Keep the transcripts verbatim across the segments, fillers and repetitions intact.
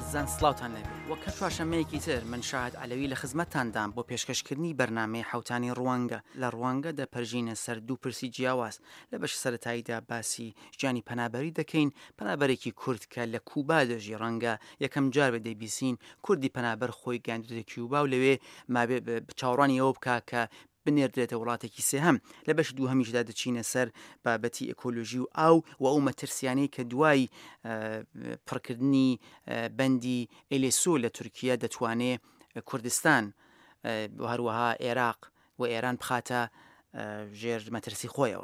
عزیزان سڵاوتان لەبێ وەک کە چوارشەممەیەکی تر من شاهد عەلەوی لە خزمەتتاندام بۆ پێشکەشکردنی بەرنامەی حوتانی ڕوانگە لە ڕوانگە دەپەرژینە سەر دوو پرسی جیاواز لە بەش سەرەتاییدا باسی ژیانی پەنابەری دەکەین پەنابەرێکی کورد کە لە کوبا دەژی ڕەنگە یەکەم جار بە دەیبیسین کوردی پەنابەر خۆی گاندوێتە کیوبا و لەوێ مابێ چاوەڕانی ئەوە بکا کە بنێردرێتە وڵاتێکی سێهەم لە بەش دوو هەمیشدا دەچینە سەر بابەتی ئەکۆلۆژی و ئاو و ئەو مەترسیانەی کە دوای پڕکردنی بەندی ئێلێسۆ لە تورکیا دەتوانێت کوردستان و هەروەها عێراق و ئێران بخاتە ژێر مەترسی خۆیەوە.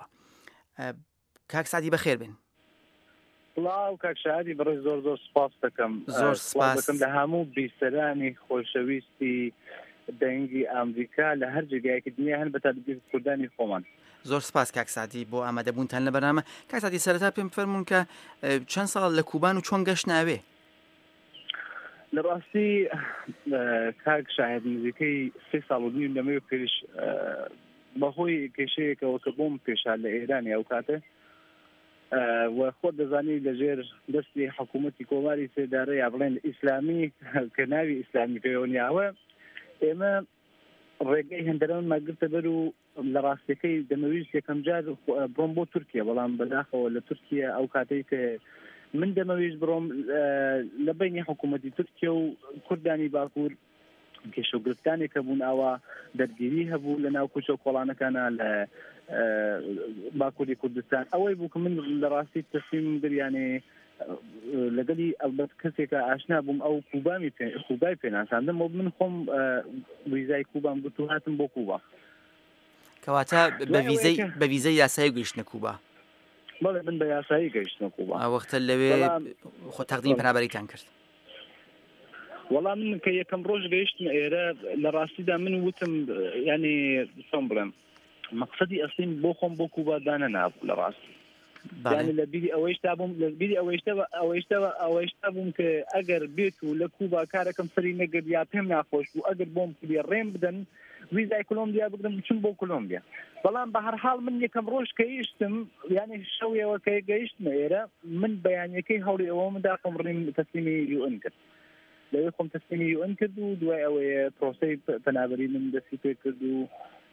کاک سعدی بەخێر بن. سڵاو کاک شادی بەڕێز زۆر زۆر سپاس دەکەم زۆر سپاس دەکەم لە هەموو بیسەرانی خۆشەویستی دەنگی ئەمریکا لە هەر جێگایەکی دنیا هەن بە تایبەتی کوردانی خۆمان. زۆر سپاس کاک سعدی بۆ ئامادەبوونتان لە بەرنامە. کاک سعدی سەرەتا پێم فەرموون کە چەند ساڵ لە کوبان و چۆن گەشت ناوێ؟ لە ڕاستی کاک شاهد نزیکەی سێ ساڵ و نیم لەمەوێ پێش بەهۆی کێشەیەکەوە کە بۆم پێشا لە ئێرانی ئەو کاتە و خۆت دەزانی لەژێر دەستی حکوومەتی کۆماری سێدارە یا بڵێن ئیسلامی کە ناوی ئیسلامی پەیوەنیاوە ئێمە ڕێگەی هەندەرەوەن ماگرتە بەر و لە ڕاستیەکەی دەمەویست یەکەم جار بڕۆم بۆ تورکیا بەڵام بەداخەوە لە تورکیا ئەو کاتەی کە من دەمەویست بڕۆم لە بینی حکوومەتی تورکیا و کوردانی باکوور کێشەگرفتانێکە بوون ئاوا دەرگیری هەبوو لە ناو کوچە و کۆڵانەکانە لە باکووری کوردستان ئەوەی بوو کە من لە ڕاستی تەسلیم گریانێ لەگەلی ئەلبەت کەسێکە ئاشنا بووم ئەو کوبامی کوبای پێناساندم و من خۆم ویزای کوبام گوت و هاتم بۆ کوبا. کەواتە بە ویزەی یاسایی گەیشتنە کوبا؟ بەڵێ من بە یاسایی گەیشتنە کوبا. ئەوەختە لەوێ خۆ تەقدیمی پەنابەریتان کرد؟ وەڵام من کە یەکەم ڕۆژ گەیشتم ئێرە لە ڕاستیدا من وتم ینی چۆن بڵێم مەقسەدی ئەسلیم بۆ خۆم بۆ کوبا دانە نابوو لە ڕاستی یعنی لە بیری ئەوەیشتا بووم لە بیری ئەوەیشتا ئەوەیشتا ئەوەیشتا بووم کە ئەگەر بێت و لە کوبا کارەکەم سەری نەگەر یا پێم ناخۆش بوو ئەگەر بۆم کردی ڕێم بدەن ویزای کۆلۆمبیا بگرم بچم بۆ کۆلۆمبیا. بەڵام بە هەر حاڵ من یەکەم ڕۆژ کە گەیشتم یعنی شەویەوە کە گەیشتمە ئێرە من بەیانیەکەی هەوڵی ئەوە مدا خۆم ڕێم تەسلیمی یو ئەن کرد لەوێ خۆم تەسلیمی یو ئەن کرد و دوای ئەوەیە پرۆسەی پەنابەری من دەستی پێ کرد و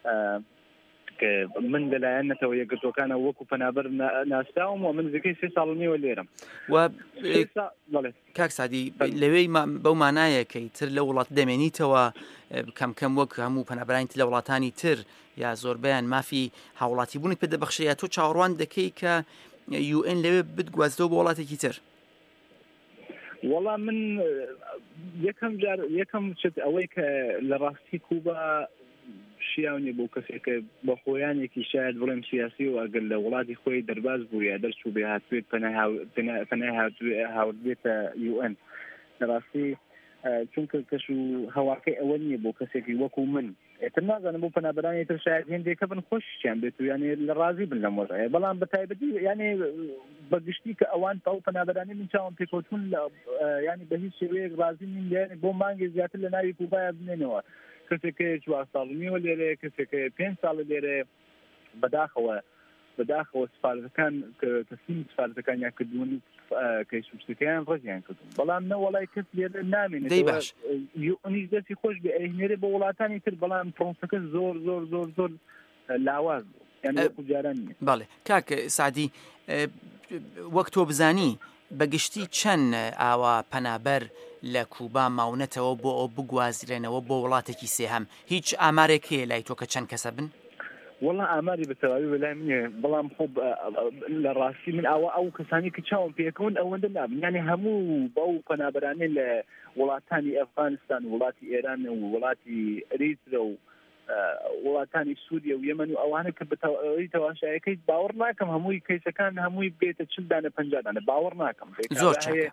من لەلایەنەتەوە یەکگرتوەکانە وەکو پەنابەر ناسراوم و من نزیکەی سێ ساڵ و نیوە لێرەم. و کاک سعدی لەوەی بەو مانایەکەی تر لە وڵات دەمێنیتەوە کەم کەم وەک هەموو پەنابەرانی لە وڵاتانی تر یا زۆربیان مافی هاوڵاتی بوونی پێ دەبەخشێت تۆ چاوەڕوان دەکەی کە یو ئەن لەوێ بتگوازێتەوە بۆ وڵاتێکی تر؟ وەڵام من یەکەم جار یەکەم چت ئەوەی کە لە ڕاستی کوبا شیاونی بۆ کەسێکە بە خۆیانێکی شاید بڵێم سیاسی و ئەگەر لە وڵاتی خۆی دەرباز بوو یا دەرچوو بێ هاتوێت پەنای هاوردێتە یو ئەن لە ڕاستی چونکە کەش و هەواکەی ئەوە نییە بۆ کەسێکی وەکو من ئێتر نازانم بۆ پەنابەرانی تر شاید هێندێکە بن خۆشیان بێت و یعنی لە ڕازی بن لەم وەڕەیە بەڵام بە تایبەتی یعنی بەگشتی کە ئەوان ئەو پەنابەرانی من چاوم پێکەوتون یعنی بە هیچ شێوەیەک ڕازی نین یعنی بۆ مانگی زیاتر لە ناوی کوبایە بنێنەوە کەسێکە چوار ساڵ و نیوە لێرەیە کەسێکە پێنج ساڵ لێرەیە بەداخەوە بەداخەوە سفارەتەکان کە تەسلیم سفارەتەکانیان کردوون کەیسوشتەکەیان ڕزیان کردوون بەڵام نە وەڵای کەس لێرە نامێنێت یۆنیش دەستی خۆش بێ ئەهێنێرێ بە وڵاتانی تر بەڵام پرۆسەکە زۆر زۆر زۆر زۆر لاواز بوو یعنی وەکو جاران نییە. بەڵێ کاک سعدی وەک تۆ بزانی بەگشتی چەند ئاوا پەنابەر لە کوبا ماونەتەوە بۆ ئەو بگوازرێنەوە بۆ وڵاتێکی سێهەم هیچ ئامارێک هەیە لای تۆ کە چەند کەسە بن؟ وەڵا ئاماری بەتەواوی بەلای منێ بەڵام خۆ لە ڕاستی من ئەوە ئەو کەسانی کە چاوم پێکەون ئەوەندە نابن یعنی هەموو بەو پەنابەرانێ لە وڵاتانی ئەفغانستان و وڵاتی ئێران و وڵاتی ئەریترە و وڵاتانی سووریا و یەمەن و ئەوانە کە بەتەواوی تەماشایەکەی باوەڕ ناکەم هەمووی کەیسەکان هەمووی بێتە چل دانە پەنجا دانە باوەڕ ناکەم زۆر چاکە.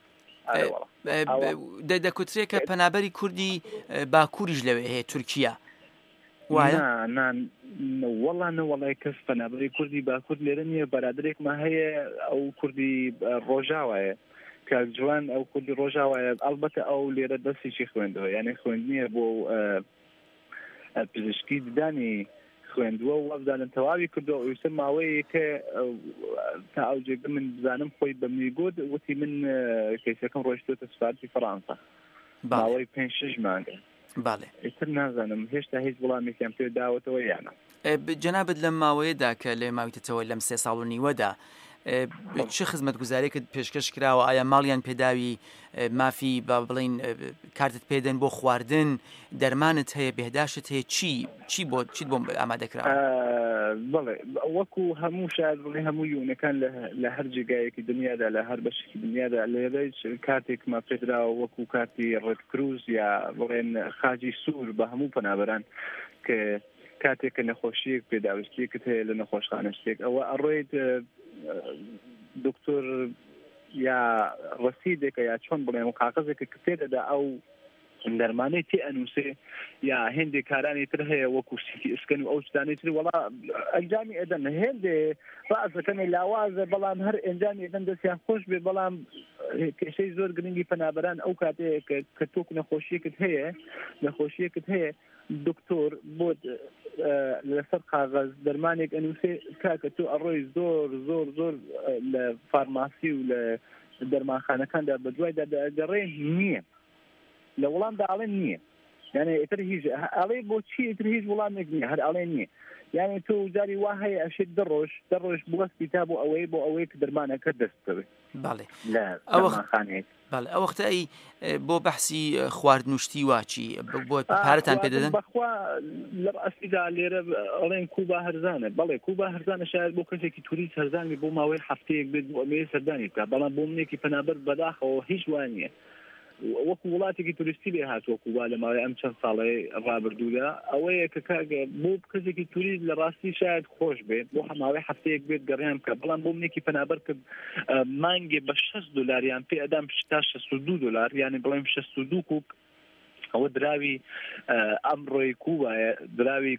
دەکوترێت کە پەنابەری کوردی باکووریش لەوێ هەیە تورکیا وایە؟ وەڵا نەوەڵای کەس پەنابەری کوردی باکوور لێرە نییە بەرادرێکمە هەیە ئەو کوردی ڕۆژاوایە کە جوان ئەو کوردی ڕۆژاوایە ئەلبەتە ئەو لێرە دەستێکی خوێندەوە یعنی خوێندنیە بۆ پزیشکی ددانی خوێندووە و وەبزانن تەواوی کردو ویسە ماوەیە کە تا ئەو جێگە من بزانم خۆی بە میگۆت وتی من کەیسەکەم ڕۆیشتوتە سفارەتی فەڕەنسا ماوەی پێنج شەش مانگە. باڵێ ئیتر نازانم هێشتا هیچ وەڵامێکیان پێ داوەتەوە یانە. جەنابەت لەم ماوەیەدا کە لێ ماویتەوە لەم سێ ساڵ و نیوەدا چه خزمەت گوزارێکت پێشکەش کراوە؟ ئایا ماڵیان پێداوی مافی با بڵین کارتت پێدەن بۆ خواردن، دەرمانت هەیە، بێهداشت هەیە، چی چی بۆ چیت بۆ ئامادەکراوە؟ بڵێ وەکو هەموو شاید بڵێ هەموو یونەکان لە هەر جێگایەکی دنیادا لە هەر بەشێکی دنیادا لێرەش کاتێکمە پێدراوە وەکو کاتی ڕێد کروز یا بڵێن خاجی سوور بە هەموو پەنابەران کە کاتێک کە نەخۆشیەک پێداویستیەکت هەیە لە نەخۆشخانە شتێک ئەوە ئەڕۆیت دکتۆر یا ڕەسیدێکە یا چۆن بڵێن و قاقەزێکە کە پێدەدا ئەو دەرمانەی تێ ئەنووسێ یا هێندێک کارانی تر هەیە وەکو سیتی ئسکەن و ئەو شتانەی تر وەڵا ئەنجامی ئەدەن هێندێ ڕاستەکەمی لاوازە بەڵام هەر ئەنجامی ئەدەن دەستیان خۆش بێ بەڵام کێشەی زۆر گرنگی پەنابەران ئەو کاتەیە کە تۆ نەخۆشیەکت هەیە نەخۆشیەکت هەیە دکتۆر بۆ لەسەر قاغەز دەرمانێک ئەنووسێ کاکە تۆ ئەڕۆی زۆر زۆر زۆر لە فارماسی و لە دەرمانخانەکاندا بە دوایدا دەگەڕێ نییە لە وەڵامدا ئاڵێن نییە یعنی ئیتر هیچ ئەڵێ بۆچی ئیتر هیچ وەڵامێک نییە هەر ئاڵێ نییە یعنی تۆ جاری وا هەیە ئەشێت دەڕۆژ دەڕۆژ بوەستی تا بۆ ئەوەی بۆ ئەوەی کە دەرمانەکە دەستکەوێت. باڵێ لە دەرمانخانەیەک باڵێ ئەو وەختەی بۆ بەحسی خواردنوشتی واچی بۆ پارەتان پێدەدەن؟ بەخوا لە ڕاستیدا لێرە ئەڵێن کوبا هەرزانە بەڵێ کوبا هەرزانە شاید بۆ کەسێکی توریست هەرزانی بۆ ماوەی هەفتەیەک بێت بۆ ئەمێ سەردانی بکات بەڵام بۆ منێکی پەنابەر بەداخەوە هیچ وانە وەکو وڵاتێکی توریستی لێ هاتووە کوبا لە ماوەی ئەم چەند ساڵەی ڕابردوودا ئەوەیە کە کاگە بۆ کەسێکی توریست لە ڕاستی شاید خۆش بێت بۆ هەماوەی هەفتەیەک بێت گەڕیان بکە بەڵام بۆ منێکی پەنابەر کە مانگێ بە شەست دۆلاریان پێ ئەدام تا شەست و دوو دۆلار یعنی بڵێم شەست و دوو کوک ئەوە دراوی ئەمڕۆی کوبایە دراوی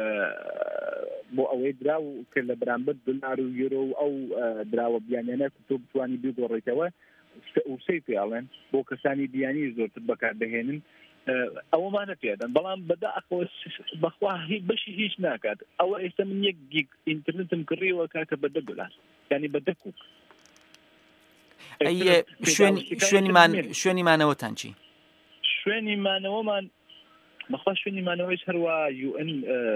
بۆ ئەوەی دراو کە لە بەرامبەر دۆلار و یۆرۆ و ئەو دراوە بیانیانە تۆ بتوانی بیگۆڕیتەوە وسەی پێڵێن بۆ کەسانی بیانی زۆرتر بەکاردەهێنن ئەوەمانە پێدەن بەڵام بەداخۆ بەخوا بەشی هیچ ناکات ئەوە ئێستا من یەک گیگ ئینترنێتم کڕیەوە کاکە بە دە دۆلار یعنی بە دە کوک. شوێنی مانەوەتان چی؟ شوێنی مانەوەمان بەخوا شوێنی مانەوەیش هەروە یو ئەن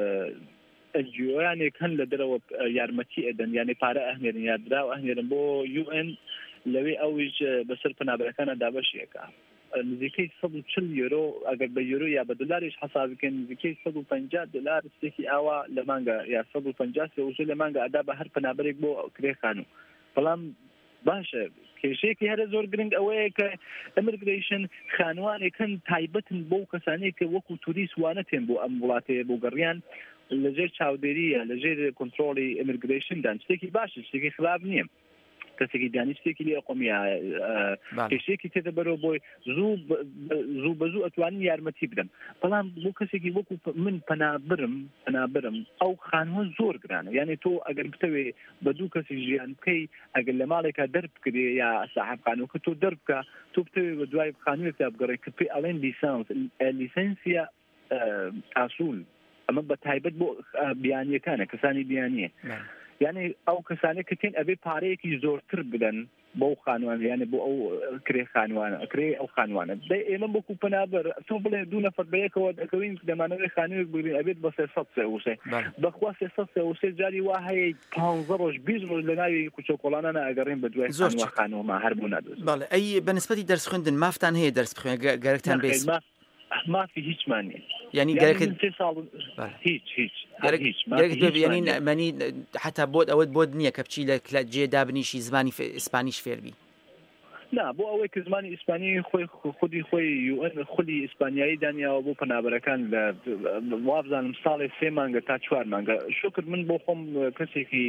ئەنجیۆیانێک هەن لە دەرەوە یارمەتی ئەدەن یعنی پارە ئەهنێرن یا دراو ئەهنێرن بۆ یو ئەن لەوێ ئەویش بەسەر پەنابەرەکانە دابەشیەکە نزیکەی سەد و چل یۆرۆ ئەگەر بە یۆرۆ یا بە دۆلاریش حساب بکەن نزیکەی سەد و پەنجا دۆلار شتێکی ئاوا لە مانگە یا سەد و پەنجا سێوزە لە مانگە ئەدا بە هەر پەنابەرێک بۆ کرێ خانوو بەڵام باشە کێشەیەکی هەرە زۆر گرنگ ئەوەیە کە ئەمریگریشن خانوانێکن تایبەتن بۆ کەسانەیە کە وەکو توریست وانە تێن بۆ ئەم وڵاتەیە بۆ گەڕیان لەژێر چاودێریە لەژێر کۆنتڕۆڵی ئەمریگریشندان شتێکی باشە شتێکی خراپ نییە کەسێکی دانی شتێکی لێ قۆمیە کێشەیەکی تێدە بەرەوە بۆی زوو زوو بە زوو ئەتوانین یارمەتی بدەم بەڵام بۆ کەسێکی وەکو من پەنابرم پەنابرم ئەو خانوە زۆر گرانە یعنی تۆ ئەگەر بتەوێ بە دوو کەسی ژیان بکەی ئەگەر لە ماڵێکا دەربکرێ یا ساحب خانووکە تۆ دەربکە تۆ بتەوێ بە دوای خانووێکتا بگەڕێ کە پێی ئەڵێن لیسانس لیسەنسیە ئاسوول ئەمە بە تایبەت بۆ بیانیەکانە کەسانی بیانیە یعنی ئەو کەسانێک کە تێن ئەبێ پارەیەکی زۆرتر بدەن بۆ ئەو خانوان یعنی بۆ ئەو کرێ خانوانە ئەکرێ ئەو خانوانە دەی ئێمە بۆکو پەنابەر تۆ بڵێ دوو نەفەر بەیەکەوە دەکەوین دەمانەوەی خانووێک بگرین ئەبێت بە سێسەد سێوسێ بەخوا سێسەد سێوسێ جاری وا هەیە پانزە ڕۆژ بیست ڕۆژ لە ناوی کوچەکۆڵانە ئەگەڕێن بە دوای خانووە خانووەما هەر بوو نادۆست. بەڵێ ئەی بەنسبەتی دەرس خوێندن مافتان هەیە دەرس بخوێن گەرەکتان بێت مافی هیچمان نیە یعنی گەرەکەت هیچ هیچ ینی مەنی حتا بۆت ئەوەت بۆت نییە کە بچی لە جێ دابنیشی زمانی ئیسپانیش فێربی نا بۆ ئەوەی کە زمانی ئیسپانی خۆی خودی خۆی یوئەن خودی ئیسپانیایی دانیاوە بۆ پەنابەرەکان لە وابزانم ساڵی سێ مانگە تا چوار مانگە شکر من بۆ خۆم کەسێکی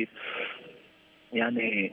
یعنی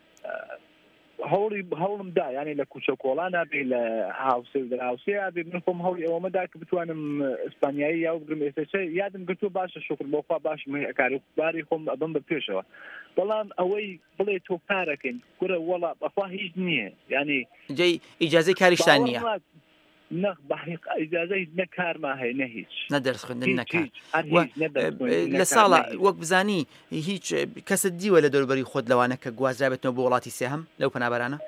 هەوڵی هەوڵم دا یعنی لە کوچە کۆڵانە بێ لە هاوسێ لە هاوسەیە بێ من خۆم هەوڵی ئەوەمەدا کە بتوانم ئیسپانیایی یا بگرم ئێستا یادم گرتووە باشە شکر بۆخوا باشم کاروباری خۆم ئەبم بە پێشەوە بەڵام ئەوەی بڵێ تۆ کارەکەین گورە وەڵا بەخوا هیچ نییە یعنی جێی ئیجازەی کاریشتان نییە نەخ بەحقیق ئیجازەی نە کارما هەیە نە هیچ نە دەرس خوێندن نەکات لە ساڵە وەک بزانی هیچ کەست دیوە لە دەوروبەری خۆت لەوانە کە گوازرابێتەوە بۆ وڵاتی سێهەم لەو پەنابەرانە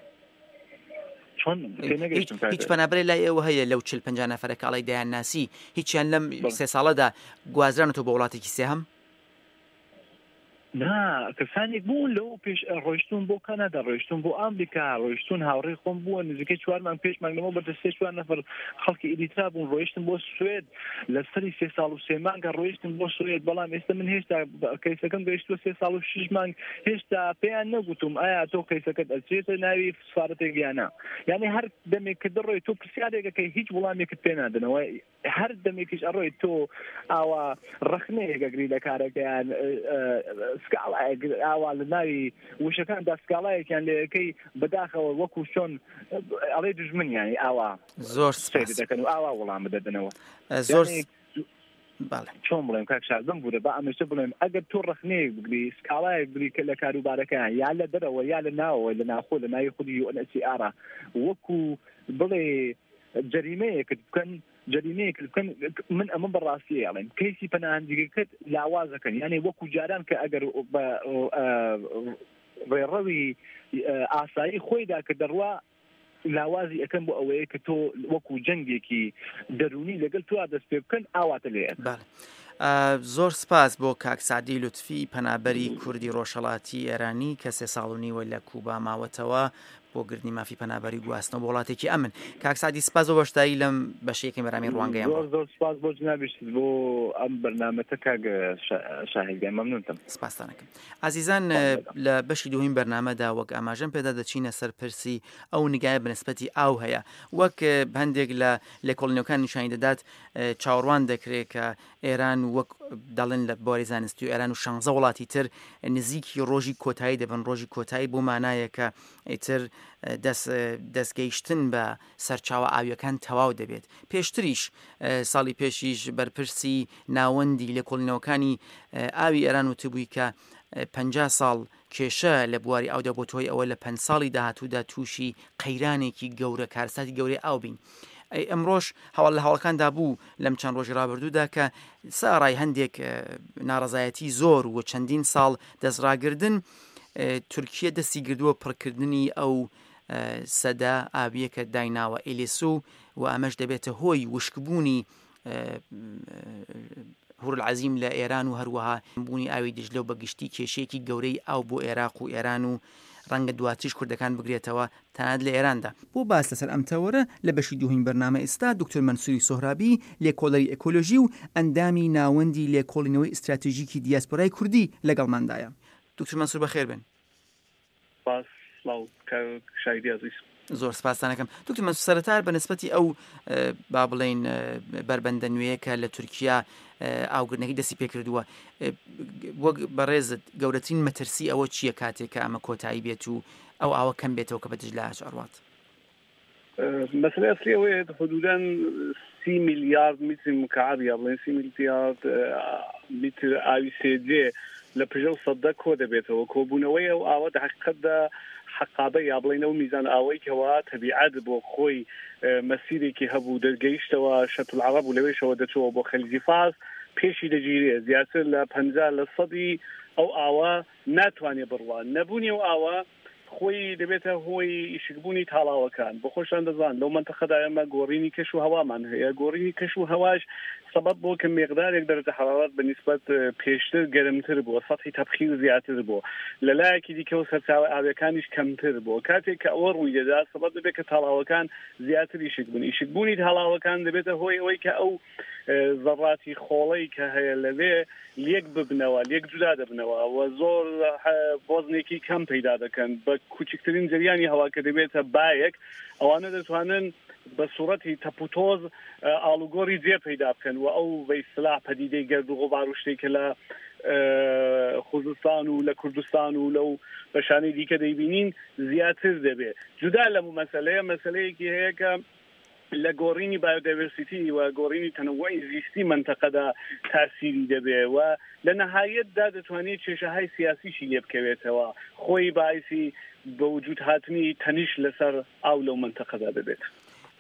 هیچ پەنابەرێ لای ئێوە هەیە لەو چل پەنجا نەفەرە کاڵی دایان ناسی هیچیان لەم سێ ساڵەدا گوازرانەوە بۆ وڵاتێکی سێهەم نا کەسانێک بوون لەو پێش ڕۆیشتون بۆ کەنەدا ڕۆیشتون بۆ ئەمریکا ڕۆیشتون هاوڕێی خۆم بووە نزیکەی چوارمان پێش مانگەمەوە بەردە سێ چوار نەفەر خەڵکی ئیریترا بوون ڕۆیشتن بۆ سوێد لە سەری سێ ساڵ و سێ مانگە ڕۆیشتن بۆ سوێد بەڵام ئێستا من هێشتا کەیسەکەم گەیشتووە سێ ساڵ و شش مانگ هێشتا پێیان نەگوتم ئایا تۆ کەیسەکەت ئەچێتە ناوی سفارەتێک یانە یعنی هەر دەمێک کە دەڕۆی تۆ پرسیارێکەکەی هیچ وڵامێکت پێ نادنەوە هەر دەمێکیش ئەڕۆی تۆ ئاوا ڕخنەیەکەگری لە کارەکەیان سکاڵایەک ئاوا لە ناوی وشەکاندا سکاڵایەکیان لەکەی بەداخەوە وەکو چۆن ئەڵێ دژمنیانی ئاوا زۆر سپێ دەکەن و ئاوا وەڵام بدەدنەوە زۆر چۆن بڵێم کاک شازم بووە با ئەمەشە بڵێم ئەگەر تۆ ڕخنەیەک بگری سکاڵایەک بگری کە لە کاروبارەکەیان یا لە دەرەوە یا لە ناوەوە لە ناخۆ لە ناوی خودی یو ئەن ئەچ سی ئارە وەکو بڵێ جەریمەیەکت بکەن جەریمەیەکت بکەن من ئەمە بەڕاستیە ئەڵێم کەیسی پەناهەندگیەکەت لاوازەکەن یعنی وەکو جاران کە ئەگەر ڕێڕەوی ئاسایی خۆیدا کە دەڕوا لاوازی ئەەکەم بۆ ئەوەیە کە تۆ وەکو جەنگێکی دەرونی لەگەڵ تۆ دەست پێ بکەن ئاواتە لێ زۆر سپاس بۆ کاک سعدی لوتفی پەنابەری کوردی ڕۆژهەڵاتی ئێرانی کە سێ ساڵ و نیوە لە کوبا ماوەتەوە بۆ گرنی مافی پەنابەری گواستنەوە بۆ وڵاتێکی ئەمن کاک سعدی سپاس بۆ بەشداری لەم بەشەیەکی بەرامی ڕوانگەیان زۆر زۆر سپاس بۆ جنابیشت بۆ ئەم بەرنامەتە کاک شاهێدگای مەمنونتم سپاستانەکەم عزیزان لە بەشی دووهەمی بەرنامەدا وەک ئاماژەم پێدا دەچینە سەر پرسی ئەو نیگایە بنسبەتی ئاو هەیە وەک هەندێک لە لێکۆڵینەوەکان نیشانی دەدات چاوەڕوان دەکرێت کە ئێران وەک دەڵێن لە بۆری زانستی و ئێران و شانزە وڵاتی تر نزیکی ڕۆژی کۆتایی دەبن ڕۆژی کۆتایی بۆ مانایە کە ئیتر دەستگەیشتن بە سەرچاوە ئاویەکان تەواو دەبێت پێشتریش ساڵی پێشیش بەرپرسی ناوەندی لێکۆڵینەوەکانی ئاوی ئێران وتبووی کە پەنجا ساڵ کێشە لە بواری ئاودا بۆ تۆی ئەوە لە پەنج ساڵی داهاتوودا تووشی قەیرانێکی گەورە کارساتی گەورەی ئاو بین ئەمڕۆژ هەواڵ لە هەوڵەکاندا بوو لەم چەند ڕۆژی ڕابردوودا کە ساڕای هەندێک ناڕەزایەتی زۆر و چەندین ساڵ دەستڕاگردن تورکیە دەستی گردووە پڕکردنی ئەو سەدا ئاویە کە دایناوە ئیلێسو و ئەمەش دەبێتە هۆی وشکبوونی هور العەزیم لە ئێران و هەروەها بوونی ئاوی دژلە و بەگشتی کێشەیەکی گەورەی ئاو بۆ عێراق و ئێران و ڕەنگە دواتیش کوردەکان بگرێتەوە تەنانەت لە ئێراندا بۆ باس لەسەر ئەم تەوەرە لە بەشی دووهەمی بەرنامە ئێستا دکتۆر مەنسووری سۆهرابی لێکۆڵەری ئەکۆلۆژی و ئەندامی ناوەندی لێکۆڵینەوەی ئستراتیژیکی دیاسپۆرای کوردی لەگەڵماندایە دکتۆر مەنسوور بەخێر بن زۆر سپاسانەکەم دکتۆر مەنسوور سەرەتا بەنسبەتی ئەو با بڵێن بربەندە نوێیە کە لە تورکیا ئاوگرنەکەی دەستی پێکردووە وەک بەڕێزت گەورەترین مەترسی ئەوە چییە کاتێک کە ئەمە کۆتایی بێت و ئەو ئاوە کەم بێتەوە کە بەدژ لە ئاچاڕوات مەسەلەی ئەسڵی ئەوەیە حدوداً سی میلیارد متر مکعب یا بڵێن سی میلیارد متر ئاوی سێجێ لە پژە و سەدە کۆ دەبێتەوە کۆبوونەوەی ئەو ئاوە لە حقیقەتدا حقابە یا بڵێن ئەو میزان ئاوەی کەوا تەبیعەت بۆ خۆی مەسیرێکی هەبوو دەرگەیشتەوە شەت العەرەب و لەوێشەوە دەچەوە بۆ خەلیجی فارس پێشی دەگیرێ زیاتر لە پەنجا لە سەدی ئەو ئاوە ناتوانێت بڕوان نەبوونی ئەو ئاوە خۆی دەبێتە هۆی ئیشکبوونی تاڵاوەکان بۆ خۆشان دەزان لەو منتەخەدا ئێمە گۆڕینی کەش و هەوامان هەیە گۆڕینی کەش و هەواش سبب بۆ کە مقدارێک دەرەجە حرارەت بەنسبەت پێشتر گەرمتر بووە سەطحی تەبخیر زیاتر بووە لە لایەکی دیکە و سەرچاوە ئاویەکانیش کەمتر بووە کاتێک کە ئەوە ڕووی دەدا سبب دەبێت کە تاڵاوەکان زیاتر ئیشکبوون ئیشکبوونی تاڵاوەکان دەبێتە هۆی ئەوەی کە ئەو زەڕاتی خۆڵەی کە هەیە لەوێ لێک ببنەوە لێک جودا دەبنەوە و زۆر بۆزنێکی کەم پەیدا دەکەن بە کوچکترین جریانی هەوا کە دەبێتە بایەک ئەوانە دەتوانن بە سوورەتی تەپوتۆز ئاڵوگۆڕی جێ پەیدا بکەن و ئەو بە ئیستلاح پەدیدەی گەرد و غوبار و شتێکە لە خوزستان و لە کوردستان و لەو بەشانەی دیکە دەیبینین زیاتر دەبێت جودا لەمو مەسەلەیە مەسەلەیەکی هەیە کە لە گۆڕینی بایۆدایڤرسیتی و گۆڕینی تەنەوعی زیستی منتەقەدا تاسیری دەبێ و لە نەهایەتدا دەتوانێت کێشەهای سیاسیشی لێ بکەوێتەوە خۆی باعثی بە وجود هاتنی تەنیش لەسەر ئاو لەو منتەقەدا دەبێت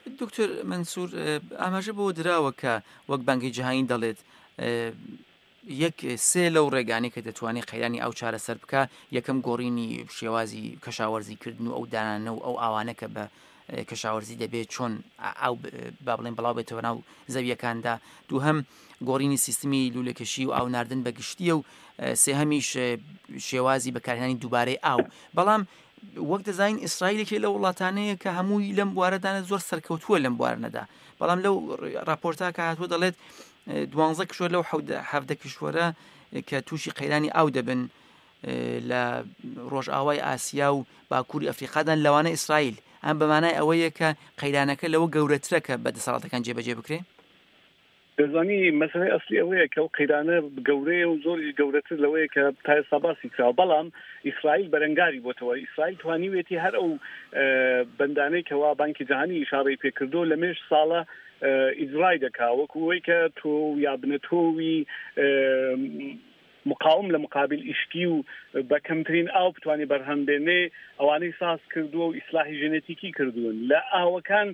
دکتۆر منسوور ئاماژە بۆ دراوە کە وەک بانکی جیهانی دەڵێت یەک سێ لەو ڕێگانی کە دەتوانێت قەیرانی ئاو چارەسەر بکە، یەکەم گۆڕینی شێوازی کەشاوەرزیکردن و ئەو دانانە و ئەو ئاوانە کە بە کەشاوەرزی دەبێت چۆن ئاو با بڵێن بڵاو بێتەوە ناو زەویەکاندا، دووهەم گۆڕینی سیستمی لولەکەشی و ئاو ناردن بە گشتیە و سێهەمیش شێوازی بەکارهێنانی دووبارەی ئاو. بەڵام وەک دەزانین ئیسرائیلێکی لە وڵاتانەیە کە هەمووی لەم بوارەدانە زۆر سەرکەوتووە لەم بوارنەدا، بەڵام لەو راپۆرتا کە هاتووە دەڵێت دوانزە کشوەر لەو حەڤدە کشوەرە کە تووشی قەیرانی ئاو دەبن لە ڕۆژئاوای ئاسیا و باکووری ئەفریقادان لەوانە ئیسرائیل، ئەم بەمانای ئەوەیە کە قەیرانەکە لەوە گەورەترە کە بەدەسەڵاتەکان جێبەجێ بکرێ. دەزانی مەسەلەی ئەسلی ئەوەیە کە ئەو قەیرانە گەورەیە و زۆری گەورەتر لەوەیە کە تا ئێستا باسی کراوە، بەڵام ئیسرائیل بەرەنگاری بۆتەوە. ئیسرائیل توانیوێتی هەر ئەو بەندانەی کەوا بانکی جیهانی ئیشارەی پێکردو لە مێژ ساڵە ئیجرای دەکا، وەکو ئەوەی کە تۆ یا بنەتۆوی مقاوم لە مقابل ئیشکی و بە کەمترین ئاو بتوانێ بەرهەم بێنێ ئەوانەی ساز کردووە و ئیسلاحی ژێنێتیکی کردوون لە ئاوەکان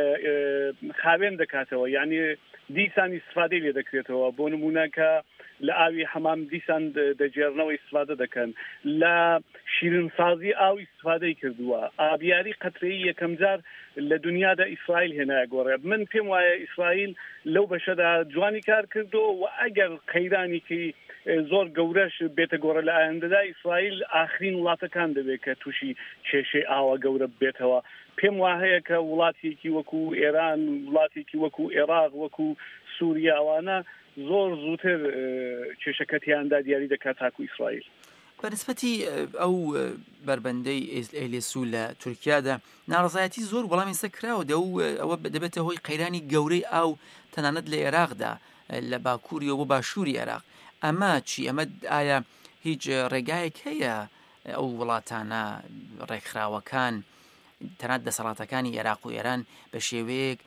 خاوێن دەکاتەوە، یعنی دیسان ئیسفادەی لێ دەکرێتەوە. بۆ نمونە کە لە ئاوی حەمام دیسان دەجێڕنەوە ئیسفادە دەکەن، لە شیرینسازی ئاو ئیسفادەی کردووە، ئابیاری قەترەیی یەکەم جار لە دنیادا ئیسرائیل هێنایە گۆڕێ. من پێم وایە ئیسرائیل لەو بەشەدا جوانی کار کردو و ئەگەر قەیرانێکی زۆر گەورەش بێتە گۆڕە لە ئایندەدا ئیسرائیل ئاخرین وڵاتەکان دەبێت کە تووشی کێشەی ئاوە گەورە بێتەوە. پێم وایە کە وڵاتێکی وەکو ئێران، وڵاتێکی وەکو عێراق، وەکو سووریا ئەوانە زۆر زووتر کێشەکەتیاندا دیاری دەکات تاکو ئیسرائیل. بەنسبەتی ئەو بربەندەی ئێلێسو لە تورکیادا ناڕزایەتی زۆر وەڵامی ئێستا کراوە ئەوە دەبێتە هۆی قەیرانی گەورەی ئاو تەنانەت لە عێراقدا لە باکووری و بۆ باشووری عێراق. ئەمە چی؟ ئەمە ئایا هیچ ڕێگایەک هەیە ئەو وڵاتانە ڕێکخراوەکان تەنانەت دەسەڵاتەکانی عێراق و ئێران بە شێوەیەک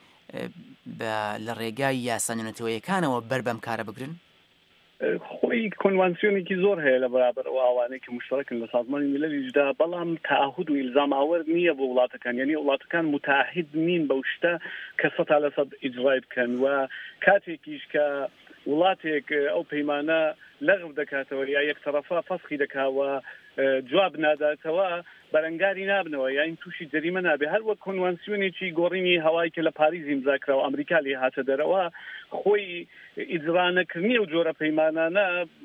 لە ڕێگای یاسانەوەیەکانەوە بەر بەم کارە بگرن؟ خۆی کۆنوانسیۆنێکی زۆر هەیە لە بەرابەر ئەو ئاوانەی کە مشتەرەکن لە سازمانی میلەتیشدا، بەڵام تەعهود و ئیلزام ئاور نییە بۆ وڵاتەکان، یعنی وڵاتەکان متعهد نین بەو شتە کە سەد لە سەد ئیجرای بکەن، و کاتێکیش کە وڵاتێک ئەو پەیمانە لەغو دەکاتەوە یا یەکتەرەفا فەسخی دەکاوە جواب ناداتەوە بەرەنگاری نابنەوە، یان تووشی جەریمە نابێ. هەر وەک کۆنوانسیۆنێکی گۆڕینی هەوای کە لە پاریز ئیمزاکراوە ئەمریکا لێ هاتە دەرەوە، خۆی ئیجرانەکردنی و جۆرە پەیمانانە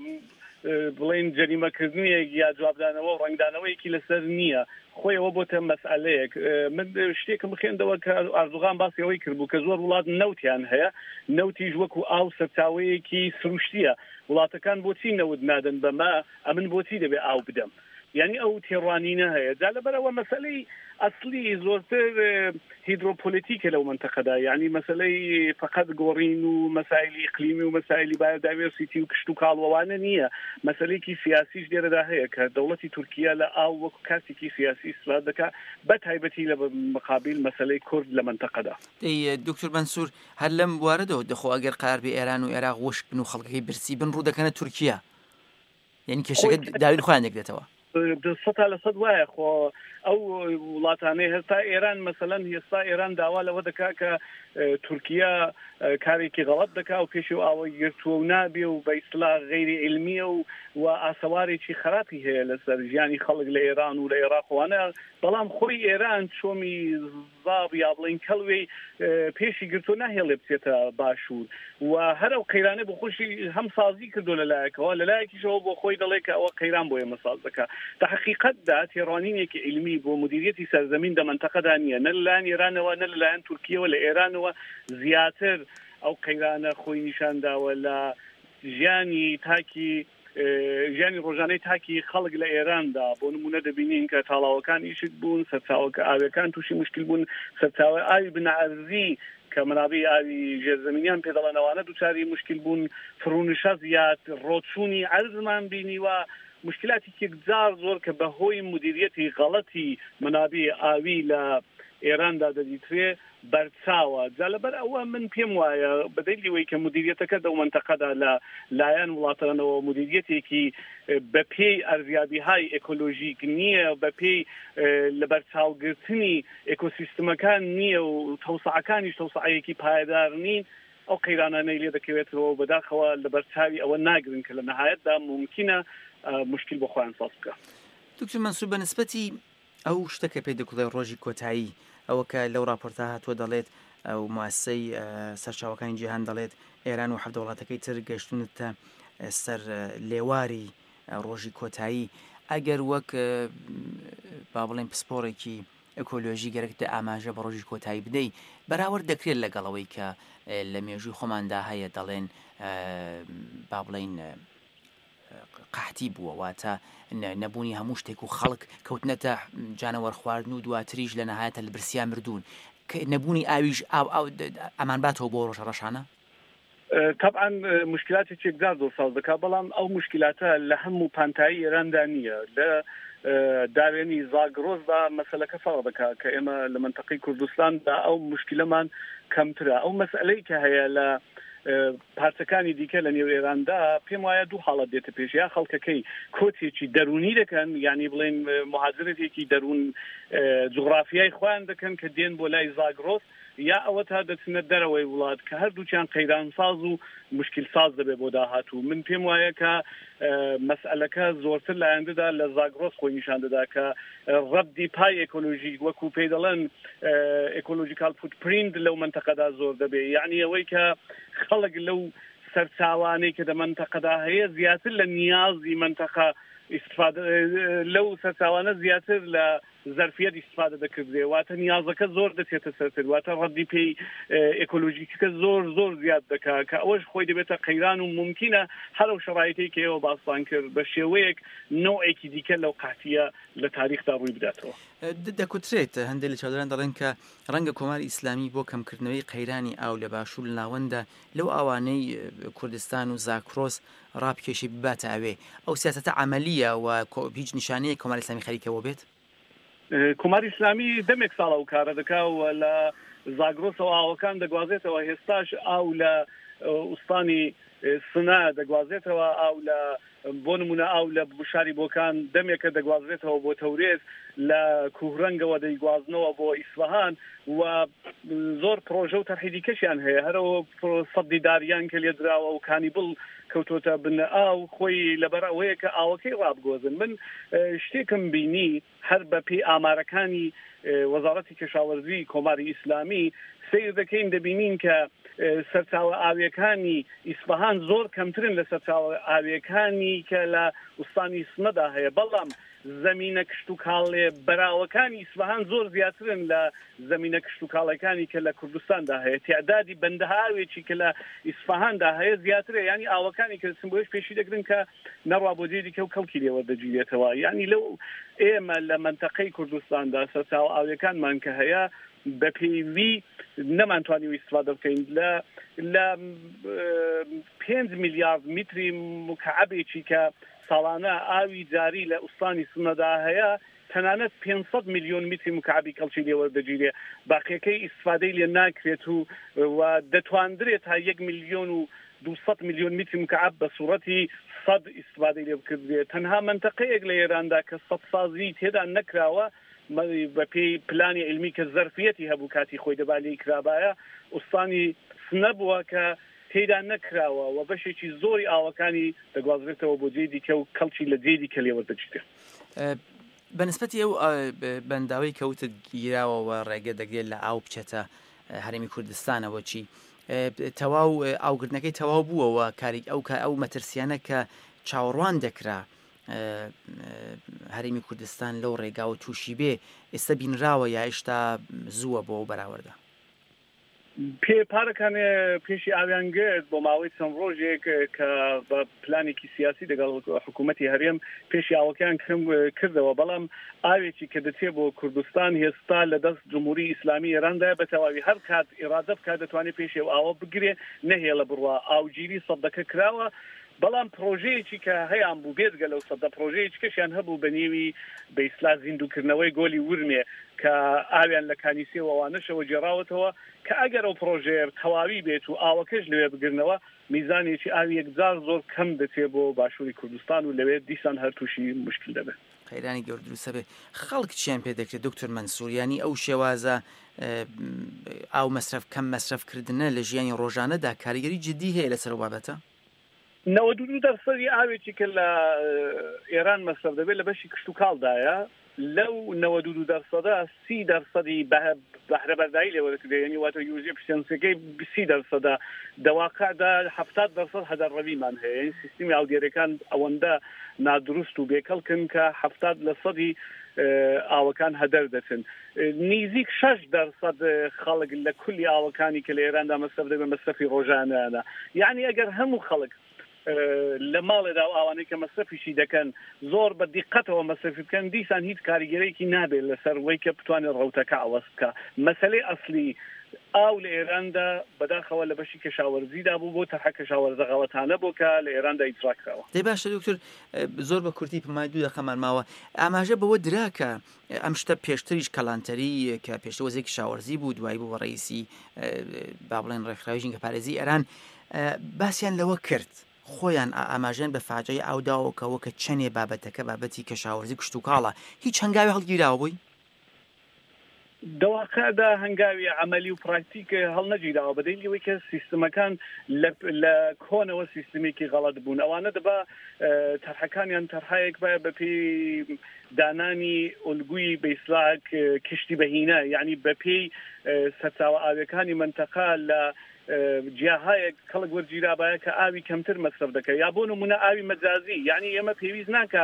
بڵێن جەریمەکردنیەک یا جوابدانەوە و ڕنگدانەوەیەکی لەسەر نییە، خۆی ئەوە بۆتە مەسئلەیەک. من شتێکم بخێندەوە کە ئاردوغان باسی ئەوەی کردبوو کە زۆر وڵات نەوتیان هەیە، نەوتیش وەکو ئاو سەرچاوەیەکی سروشتیە. وڵاتەکان بۆچی نەوت نادەن بەمە؟ ئەمن بۆچی دەبێ ئاو بدەم؟ یعنی ئەو تێڕوانینە هەیە. جا لەبەرەوە مەسەلەی ئەسلی زۆرتر هیدرۆپۆلیتیکە لەو منتەقەدا، یعنی مەسەلەی فقط گۆڕین و مەسایلی ئیقلیمی و مەسایلی بایۆدایڤرسیتی و کشت و کاڵوەوانە نییە، مەسەلەیەکی سیاسیش دێرەدا هەیە کە دەوڵەتی تورکیا لە ئاو وەکو کارتێکی سیاسی استفادە دەکات، بە تایبەتی لە مقابل مەسەلەی کورد لە منتەقەدا. دکتۆر منسوور، هەر لەم بوارەدەوە دەخۆ ئەگەر قرار بێ ئێران و عێراق وشک بن و خەڵکەکەی برسی بن ڕوو دەکەنە تورکیا، یعنی کێشەکە داوین خۆیان دەگرێتەوە. سەد لە سەد وایە خۆ ئەو وڵاتانەی هەستا ئێران مەسەلەن هێستا ئێران داوا لەوە دەکا کە تورکیا کارێکی غەڵەت دەکا و پێشی و ئاوە گرتووە و نابێ و بە ئیسلاح غەیری علمیە و و ئاسەوارێکی خراپی هەیە لەسەر ژیانی خەڵک لە ئێران و لە عێراقوانە، بەڵام خۆی ئێران چۆمی زاب یا بڵین کەڵوێ پێشی گرتووە ناهێڵێ بچێتە باشوور، و هەرە و قەیرانە بۆ خۆشی هەم سازی کردو لەلایەکەوە، لەلایەکیشەوە بۆ خۆی دەڵێ کە ئەوە قەیران بۆ ئێمە ساز دەکات. تا حقیقەتدا تێڕوانینێکی علمی بۆ مدیریەتی سەرزەمین دە منتەقەدا نییە، نە لەلایەن ئێرانەوە نە لەلایەن تورکیەوە. لە ئێرانەوە زیاتر ئەو قەیرانە خۆی نیشانداوە لە ژیانی تاکی ژیانی ڕۆژانەی تاکی خەڵک لە ئێراندا. بۆ نمونە دەبینین کە تاڵاوەکان ئیشت بوون، سەرچاوەکە ئاویەکان تووشی مشکل بوون، سەرچاوە ئاوی بنەعەرزی کە منابی ئاوی ژێرزەمینیان پێدەڵێنەوانە دووچاری مشکل بوون، فرونشە زیاد، ڕۆچوونی عەرزمان بینیوە، مشکلاتی یەکجار زۆر کە بەهۆی مدیریەتی غەڵەتی منابی ئاوی لە ئێراندا دەدیترێ بەرچاوە جا لەبەر ئەوە من پێم وایە بەدەیلیەوەی کە مدیریەتەکە دەو منتەقەدا لە لایەن وڵاتانەوە مدیریەتێکی بە پێی ئەرزیابیهای ئێکۆلۆژیک نییە بە پێی لە بەرچاوگرتنی ئێکۆسیستمەکان نییە و تەوسعەکانیش تەوسعەیەکی پایدار نین ئەو قەیرانانەی لێ دەکەوێتەوە و بەداخەوە لە بەرچاوی ئەوە ناگرن کە لە نەهایەتدا ممکنە مشکل بۆ خۆیان ساز بکە. دکتۆر مەنسوور بە نسبەتی ئەو شتەکە پێی دەکوڵێ ڕۆژی کۆتایی ئەوە کە لەو راپۆرتە هاتووە دەڵێت ئەو مواسسەی سەرچاوەکانی جیهان دەڵێت ئێران و حەڤدە وڵاتەکەی تر گەشتونتە سەر لێواری ڕۆژی کۆتایی ئەگەر وەک با بڵێن پسپۆڕێکی ئەکۆلۆژی گەرەکتە ئاماژە بە ڕۆژی کۆتایی بدەی بەراورد دەکرێت لەگەڵەوەی کە لە مێژووی خۆماندا هەیە دەڵێن با بڵێن قەحتی بووە واتە نەبوونی هەموو شتێک و خەڵک کەوتنەتە جانەوەر خواردن و دواتریش لە نەهایەتە لە برسیان مردوون نەبوونی ئاویش ئاو ئەمان باتەوە بۆ ڕۆژە ڕەشانە طبعا مشکلاتێکی یەکجار زۆر ساز دەکات بەڵام ئەو مشکلاتە لە هەموو پانتایی ئێراندا نییە لە داوێنی زاگرۆزدا مەسەلەکە فەرق دەکات کە ئێمە لە منتەقەی کوردستاندا ئەو مشکلەمان کەمترە ئەو مەسئلەی کە هەیە لە پارچەکانی دیکە لە نێو ئێراندا پێم وایە دوو حاڵەت دێتە پێش یا خەڵکەکەی کۆچێکی دەرونی دەکەن یعنی بڵێن مهاجرەتێکی دەرون جوغرافیای خۆیان دەکەن کە دێن بۆ لای زاگرۆس یا ئەوە تا دەچنە دەرەوەی وڵات کە هەردووچیان قەیران ساز و مشکل ساز دەبێت بۆ داهاتوو من پێم وایە کە مەسئلەکە زۆرتر لە ئایندەدا لە زاگرۆس خۆی نیشان دەدا کە ڕەبدی پای ئێکۆلۆژی وەکو پێی دەڵێن ئێکۆلۆژیکال فوتپرینت لەو منتەقەدا زۆر دەبێت یعنی ئەوەی کە خەڵک لەو سەرچاوانەی کە لە منتەقەدا هەیە زیاتر لە نیازی منتەقە استفاده لەو سەرچاوانە زیاتر لە ظرفیت استفاده دەکردێ واتە نیازەکە زۆر دەچێتە سەرتر واتە ڕەدی پێی ئێکۆلۆژیکەکە زۆر زۆر زیاد دەکات کە ئەوەش خۆی دەبێتە قەیران و ممکنە هەرو شەڕایەتێک کە ئێوە باسان کرد بە شێوەیەک نوعێکی دیکە لەو قاتیە لە تاریخدا ڕووی بداتەوە. دەکوترێت هەندێک لە چاودێران دەڵێن کە ڕەنگە کۆماری ئیسلامی بۆ کەمکردنەوەی قەیرانی ئاو لە باشوور لە ناوەندە لەو ئاوانەی کوردستان و زاکرۆس ڕابکێشی بباتە ئەوێ ئەو سیاسەتە عەمەلیە و هیچ نیشانەیە کۆماری ئیسلامی خەریکەوە بێت؟ کۆماری ئیسلامی دەمێک ساڵە و کارە دەکاوە لە زاگرۆسەوە ئاوەکان دەگوازێتەوە هێستاش ئاو لە ئوستانی سنا دەگوازێتەوە ئاو لە بۆ نمونە ئاو لە بشاری بۆکان دەمێکە دەگوازێتەوە بۆ تەورێز لە کوهڕەنگەوە دەیگوازنەوە بۆ ئیسفەهان و زۆر پرۆژە و تەرحیدیکەشیان هەیە هەرەوە سەدی داریان کە لێدراوە و کانیبڵ کەوتۆتە بنە ئاو خۆی لەبەر ئەوەیە کە ئاوەکەی ڕابگۆزن من شتێکم بینی هەر بە پێی ئامارەکانی وەزارەتی کەشاوەرزی کۆماری ئیسلامی سیر دەکەین دەبینین کە سەرچاوە ئاویەکانی ئیسفەهان زۆر کەمترن لە سەرچاوە ئاویەکانی کە لە ئوستانی سنەدا هەیە بەڵام زمینە کشت و کاڵێ بەراوەکانی ئیسفەهان زۆر زیاترن لە زمینە کشت و کاڵەکانی کە لە کوردستاندا هەیە تعدادی بەندەهاوێکی کە لە ئیسفەهاندا هەیە زیاترە ینی ئاوەکانی کە سمبۆیش پێشی دەگرن کە نەڕوا بۆ جێ دیکە و کەڵکی لێوە دەگیرێتەوە ینی لەو ئێمە لە منتەقەی کوردستاندا سەرچاوە ئاویەکانمان کە هەیە بە پێیوی نەمانتوانی و ئیستفادە بکەین لە لە پێنج میلیارد میتری مکعبێکی کە ساڵانە ئاوی جاری لە ئوستانی سنەدا هەیە تەنانەت پێنجسەد میلیۆن میتری مکعبی کەڵکی لێوە دەگیرێ باقیەکەی ئیستفادەی لێ ناکرێت و و دەتواندرێت تا یەک میلیۆن و دووسەد میلیۆن میتری مکعب بە سوورەتی سەد ئیستفادەی لێ بکردێت تەنها منتەقەیەک لە ئێراندا کە سەد سازی تێدا نەکراوە بە پێی پلانی علمی کە زەرفیەتی هەبوو کاتی خۆی دەبالی کرابایە ئوستانی سنە بووە کە تێدا نەکراوە و بەشێکی زۆری ئاوەکانی دەگوازرێتەوە بۆ جێ دیکە و کەڵکی لە جێ دیکە لێوە دەچێت. بەنسبەتی ئەو بەنداوی کەوتت گیراوەوە ڕێگە دەگرێت لە ئاو بچێتە هەرێمی کوردستانەوە چی تەواو ئاوگرتنەکەی تەواو بووەوە کاری ئەو ئەو مەترسیانە کە چاوەڕوان دەکرا هەرێمی کوردستان لەو ڕێگا و تووشی بێ ئێستا بینراوە یا هێشتا زووە بۆ ئەو بەراوردە پێ پارەکانێ پێشی ئاویان گرت بۆ ماوەی چەند ڕۆژێک کە بە پلانێکی سیاسی لەگەڵ حکوومەتی هەرێم پێشی ئاوەکان کردەوە بەڵام ئاوێکی کە دەچێت بۆ کوردستان هێستا لە دەست جمهوری ئیسلامی ئێراندا بە تەواوی هەر کات ئێرادە بکات دەتوانێت پێشی ئەو ئاوە بگرێ نەهێڵە بڕوا ئاوگیری سەدەکە کراوە بەڵام پرۆژەیەکی کە هەیان بوو بێتگە لەو سەدە پرۆژەیەکی کەشیان هەبوو بە نێوی بە ئیسلا زیندوکردنەوەی گۆلی ورمێ کە ئاویان لە کانیسیەوەوانەشەوە جێراوەتەوە کە ئەگەر ئەو پرۆژەیە تەواوی بێت و ئاوەکەش لەوێ بگرنەوە میزانێکی ئاوی یەکجار زۆر کەم دەچێت بۆ باشووری کوردستان و لەوێ دیسان هەر تووشی مشکل دەبێت. خەیرانی گەور دروستە بێ. خەڵک چیان پێ دەکرێت دکتۆر مەنسوور، ینی ئەو شێوازە ئاو مەسرف کەم مەسرفکردنە لە ژیانی ڕۆژانەدا کاریگەری جدی هەیە لەسەر بابەتە؟ نەوەد و دوو دەرسەدی ئاوێکی کە لە ئێران مەسرف دەبێت لە بەشی کشت و کاڵدایە، لەو نەوەد و دوو دەرسەدا سی دەرسەدی بەهرەبەردایی لێوەدەکرێت، یعنی واتە یوزێ پشتێنسەکەی سی دەرسەدا دەواقعدا هەفتاد دەرسەد هەدەرڕەویمان هەیە. یعنی سیستمی ئاودێرەکان ئەوەندە نادروست و بێکەڵکن کە هەفتاد لە سەدی ئاوەکان هەدەر دەچن. نزیک شەش دەرسەد خەڵک لە کولی ئاوەکانی کە لە ئێراندا مەسرف دەبێت مەسرفی ڕۆژانەیانە. یعنی ئەگەر هەموو خەڵک لە ماڵێدا و ئەوانەی کە مەسرفیشی دەکەن زۆر بە دیقەتەوە مەسرف بکەن، دیسان هیچ کاریگەرێکی نابێت لەسەر وەی کە بتوانێت ڕەوتەکە ئەوەست بکە. مەسەلەی ئەسلی ئاو لە ئێراندا بەداخەوە لە بەشی کەشاوەرزیدا بوو بۆ تەرحە کەشاوەرزە غەڵەتانە بۆ کە لە ئێراندا ئیجرا کراوە. دەی باشە دکتۆر، زۆر بە کورتی پمای دوو دەقەمان ماوە ئاماژە بەوە دراکە ئەم شتە پێشتریش کەلانتەری کە پێشتر وەزێکی کشاوەرزی بوو، دوایی بوو بە ڕئیسی با بڵێن ڕێکخراوی ژینگە پارێزی ئێران، باسییان لەوە کرد خۆیان ئاماژێن بە فاجعەی ئاوداوەکەوە کە چەندێ بابەتەکە بابەتی کەشاوەرزی کشت و کاڵە، هیچ هەنگاوی هەڵگیراوە بووی؟ دەواقعدا هەنگاوی عملی و پراکتیک هەڵ نەگیراوە بەدەیلیەوەی کە سیستمەکان لە کۆنەوە سیستمێکی غەڵەت بوون. ئەوانە دەبا تەرحەکانیان تەرحایەک بە بەپێی دانانی ئۆلگوی بەیسلاک کشتی بەهینە، یعنی بەپێی سەرچاوە ئاویەکانی منتەقا لە جیاهایەک کەڵک وەرگیرابایە کە ئاوی کەمتر مەسرف دەکەی، یا بۆ نمونە ئاوی مەجازی، یعنی ئێمە پێویست ناکە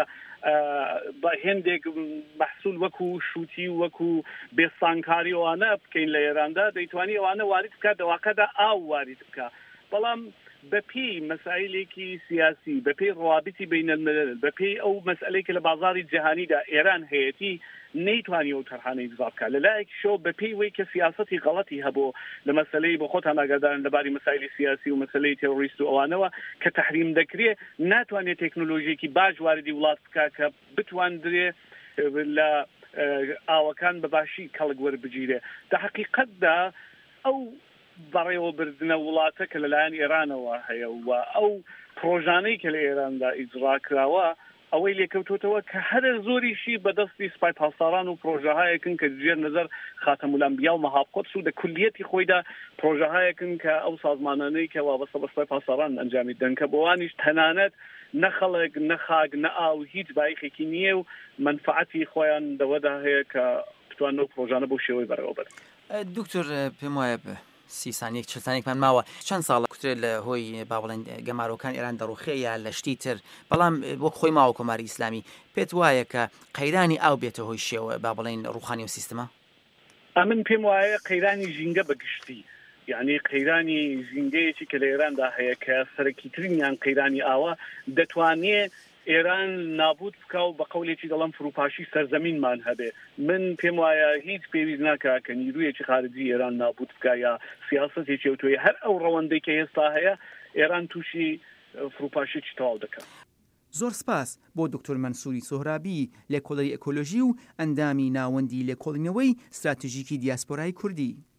بە هێندێک مەحسوول وەکو شووتی وەکو بێستانکاری ئەوانە بکەین لە ئێراندا، دەیتوانی ئەوانە وارد بکات دەواقعدا ئاو وارد بکە. بەڵام بەپێی مەسائلێکی سیاسی، بەپێی ڕوابطی بینەلملل، بەپێی ئەو مەسئلەی کە لە بازاری جیهانیدا ئێران هەیەتی نەیتوانی ئەو تەرحانەی دزا بکات. لەلایەکی شەو بەپێی وەی کە سیاسەتی غەڵەتی هەبوو لە مەسئلەی بۆ خۆتان ئاگادارن لەباری مەسائلی سیاسی و مەسئلەی تێڕۆریست و ئەوانەوە کە تەحریم دەکرێت، ناتوانێت تێکنۆلۆژیەکی باش واردی وڵات بکات کە بتواندرێ لە ئاوەکان بەباشی کەڵک وەربگیرێ. دە حەقیقەتدا ئەو بەڕێوەبردنە وڵاتە کە لەلایەن ئێرانەوە هەیە و ئەو پرۆژانەی کە لە ئێراندا ئیجرا کراوە ئەوەی لێکەوتوتەوە کە هەر زۆریشی بەدەستی سپای پاسداران و پرۆژەهایەکن کە جێر نەزەر خاتەمولەنبیا و مەهاب قودس و لە کولیەتی خۆیدا پرۆژەهایەکن کە ئەو سازمانانەی کە وابەستە بە سپای پاسداران ئەنجامی دەن کە بۆوانیش تەنانەت نەخەڵک نەخاک نە ئاو هیچ بایخێکی نییە و منفعەتی خۆیان دەوەدا هەیە کە بتوان ئەو پرۆژانە بۆ شێوەی بەڕێوە بن. دکتۆر پێم وایە سی سانیەک چل سانێکمان ماوە چەند ساڵە کوترێت لە هۆی با بڵێن گەمارۆکان ئێران دەڕوخێ یا لە شتی تر، بەڵام وەک خۆی ماوە کۆماری ئیسلامی پێت وایە کە قەیرانی ئاو بێتە هۆی شێوە با بڵێن ڕوخانی و سیستەمە؟ ئەمن پێم وایە قەیرانی ژینگە بەگشتی، یعنی قەیرانی ژینگەیەکی کە لە ئێراندا هەیە کە سەرەکیترینیان قەیرانی ئاوە دەتوانێت ئێران نابود بکە و بە قەولێکی دەڵم فروپاشی سەرزەمینمان هەبێ. من پێم وایە هیچ پێویست ناکە کە نیرویەکی خارجی ئێران نابود بکە یا سیاسەتێکی ئەوتۆیە هەر ئەو ڕەوەندەی کە ئێستا هەیە ئێران تووشی فروپاشێکی تەواو دەکات. زۆر سپاس بۆ دکتۆر مەنسووری سۆهرابی لێکۆڵەری ئەکۆلۆژی و ئەندامی ناوەندی لێکۆڵینەوەی استراتیژیکی دیاسپۆرای کوردی.